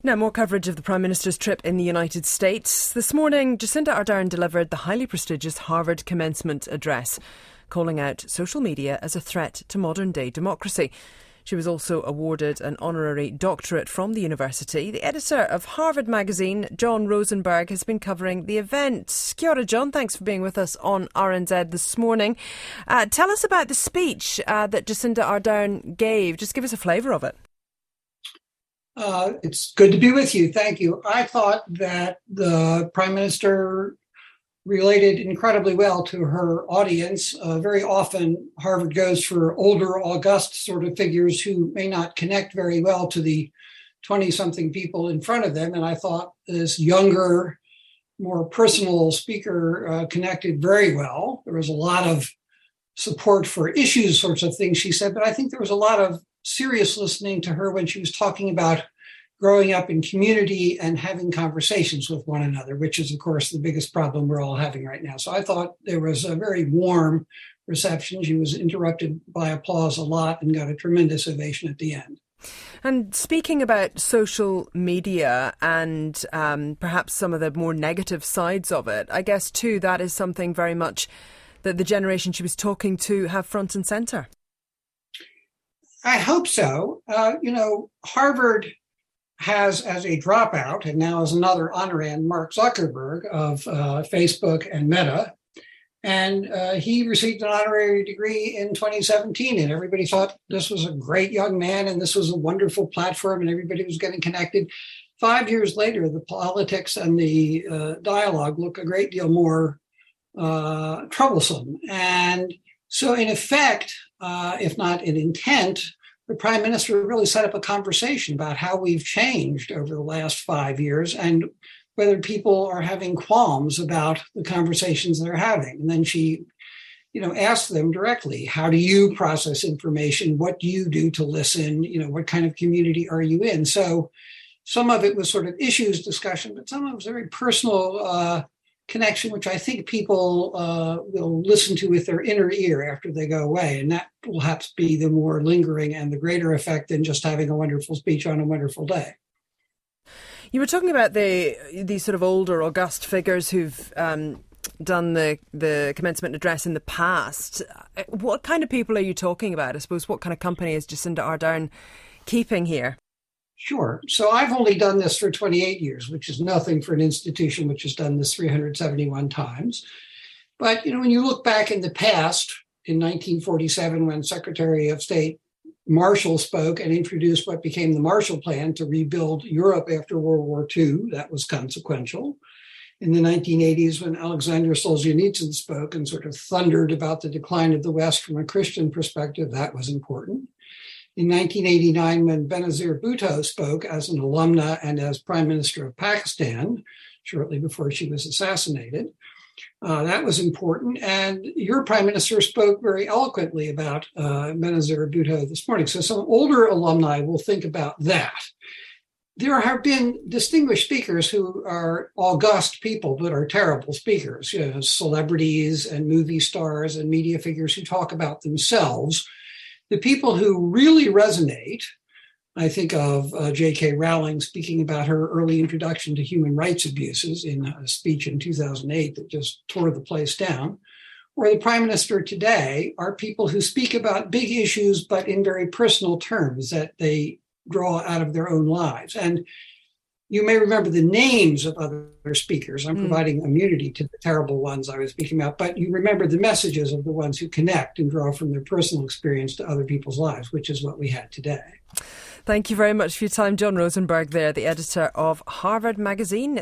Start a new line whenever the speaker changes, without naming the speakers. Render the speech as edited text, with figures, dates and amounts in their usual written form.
Now, more coverage of the Prime Minister's trip in the United States. This morning, Jacinda Ardern delivered the highly prestigious Harvard commencement address, calling out social media as a threat to modern-day democracy. She was also awarded an honorary doctorate from the university. The editor of Harvard Magazine, John Rosenberg, has been covering the event. Kia ora, John. Thanks for being with us on RNZ this morning. Tell us about the speech that Jacinda Ardern gave. Just give us a flavour of it.
It's good to be with you. Thank you. I thought that the Prime Minister related incredibly well to her audience. Very often, Harvard goes for older, august sort of figures who may not connect very well to the 20-something people in front of them. And I thought this younger, more personal speaker connected very well. There was a lot of support for issues, sorts of things she said, but I think there was a lot of serious listening to her when she was talking about growing up in community and having conversations with one another, which is, of course, the biggest problem we're all having right now. So I thought there was a very warm reception. She was interrupted by applause a lot and got a tremendous ovation at the end.
And speaking about social media and perhaps some of the more negative sides of it, I guess, too, that is something very much that the generation she was talking to have front and centre.
I hope so. Harvard has as a dropout, and now as another honorand, Mark Zuckerberg of Facebook and Meta. And he received an honorary degree in 2017. And everybody thought this was a great young man and this was a wonderful platform and everybody was getting connected. 5 years later, the politics and the dialogue look a great deal more troublesome. And so in effect, if not in intent, the Prime Minister really set up a conversation about how we've changed over the last 5 years and whether people are having qualms about the conversations they're having. And then she, asked them directly, how do you process information? What do you do to listen? What kind of community are you in? So some of it was sort of issues discussion, but some of it was very personal connection, which I think people will listen to with their inner ear after they go away. And that will perhaps be the more lingering and the greater effect than just having a wonderful speech on a wonderful day.
You were talking about these sort of older, august figures who've done the commencement address in the past. What kind of people are you talking about? I suppose, what kind of company is Jacinda Ardern keeping here?
Sure. So I've only done this for 28 years, which is nothing for an institution which has done this 371 times. But, when you look back in the past, in 1947, when Secretary of State Marshall spoke and introduced what became the Marshall Plan to rebuild Europe after World War II, that was consequential. In the 1980s, when Alexander Solzhenitsyn spoke and sort of thundered about the decline of the West from a Christian perspective, that was important. In 1989, when Benazir Bhutto spoke as an alumna and as Prime Minister of Pakistan, shortly before she was assassinated, that was important. And your Prime Minister spoke very eloquently about Benazir Bhutto this morning. So some older alumni will think about that. There have been distinguished speakers who are august people, but are terrible speakers, celebrities and movie stars and media figures who talk about themselves. The people who really resonate, I think of J.K. Rowling speaking about her early introduction to human rights abuses in a speech in 2008 that just tore the place down, or the Prime Minister today are people who speak about big issues, but in very personal terms that they draw out of their own lives. And you may remember the names of other speakers. I'm providing immunity to the terrible ones I was speaking about, but you remember the messages of the ones who connect and draw from their personal experience to other people's lives, which is what we had today.
Thank you very much for your time, John Rosenberg there, the editor of Harvard Magazine.